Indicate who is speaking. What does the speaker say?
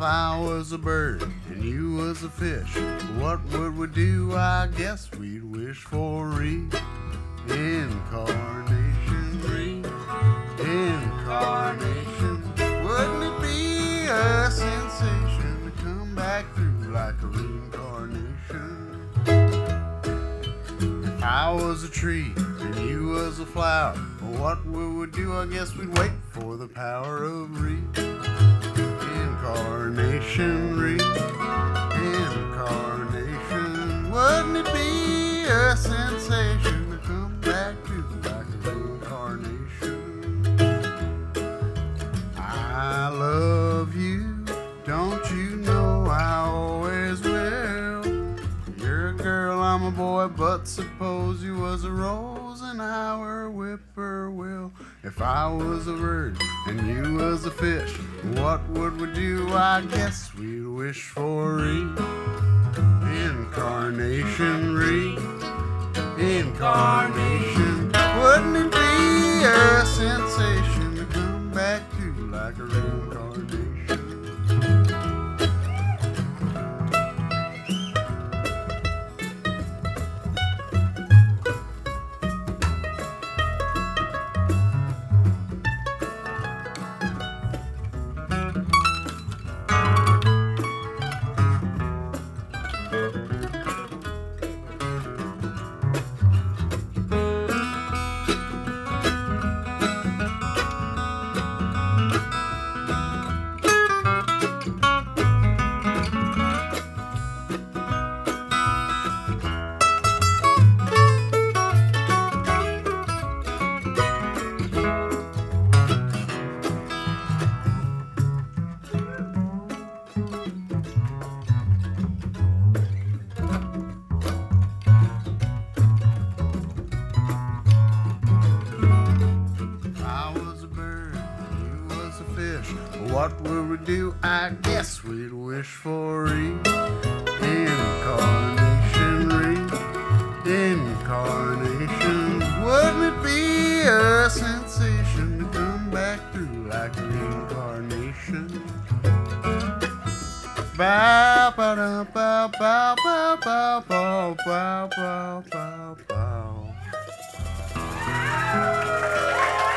Speaker 1: I was a bird and you was a fish, what would we do? I guess we'd wish for reincarnation. Reincarnation. Wouldn't it be a sensation to come back through like a reincarnation? If I was a tree and you was a flower, what would we do? I guess we'd wait for the power of reincarnation. Reincarnation. Wouldn't it be a sensation to come back to like a reincarnation? I love you, don't you know I always will. You're a girl, I'm a boy, but suppose you was a rose and I were a whippoorwill. If I was a bird and you was a fish, what would we do? I guess we'd wish for reincarnation. Reincarnation. Wouldn't it be a sensation to come back to like a reincarnation? What would we do? I guess we'd wish for reincarnation. Reincarnation. Wouldn't it be a sensation to come back through like a reincarnation? Bow, ba da, bow, bow, bow, bow, bow, bow, bow, bow, bow.